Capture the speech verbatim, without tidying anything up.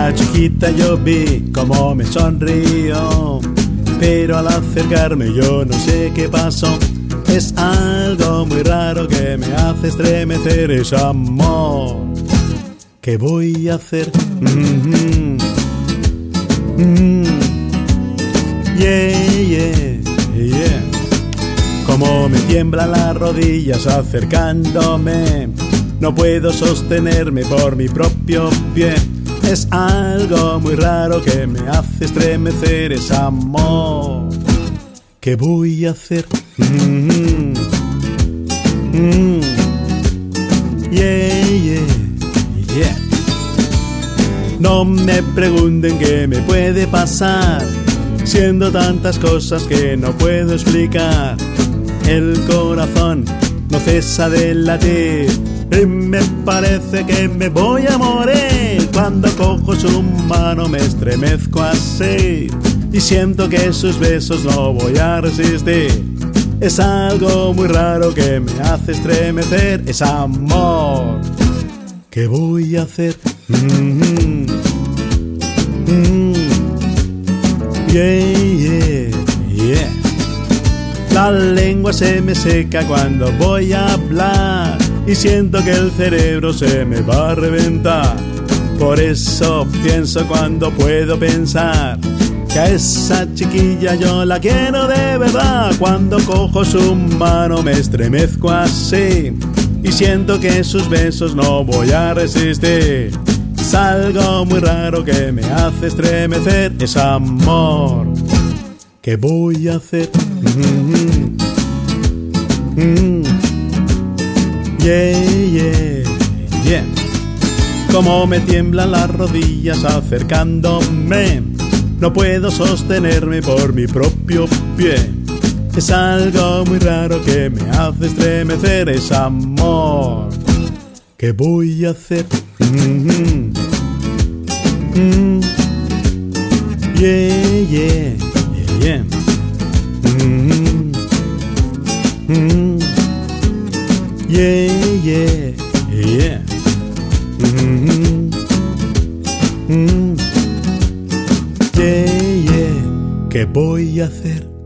Esa chiquita yo vi como me sonrió, pero al acercarme yo no sé qué pasó. Es algo muy raro que me hace estremecer, ese amor. ¿Qué voy a hacer? Mm-hmm. Mm. Yeah, yeah, yeah. Como me tiemblan las rodillas acercándome, no puedo sostenerme por mi propio pie. Es algo muy raro que me hace estremecer, ese amor. ¿Qué voy a hacer? Mm-hmm. Mm. Yeah, yeah, yeah. No me pregunten qué me puede pasar, siendo tantas cosas que no puedo explicar. El corazón no cesa de latir y me parece que me voy a morir. Cuando cojo su mano me estremezco así y siento que sus besos no voy a resistir. Es algo muy raro que me hace estremecer, es amor. ¿Qué voy a hacer? Mm-hmm. Mm. Yeah, yeah, yeah. La lengua se me seca cuando voy a hablar y siento que el cerebro se me va a reventar. Por eso pienso cuando puedo pensar que a esa chiquilla yo la quiero de verdad. Cuando cojo su mano me estremezco así y siento que sus besos no voy a resistir. Es algo muy raro que me hace estremecer, es amor. ¿Qué voy a hacer? Mm-hmm. Mm. Yeah, yeah, yeah. Como me tiemblan las rodillas acercándome, no puedo sostenerme por mi propio pie. Es algo muy raro que me hace estremecer, es amor. ¿Qué voy a hacer? Mm-hmm. Mm. Yeah, yeah, yeah, yeah. Mm-hmm. Mm. Yeah, yeah, yeah. Mm-hmm. Mm. Yeah, yeah. ¿Qué voy a hacer?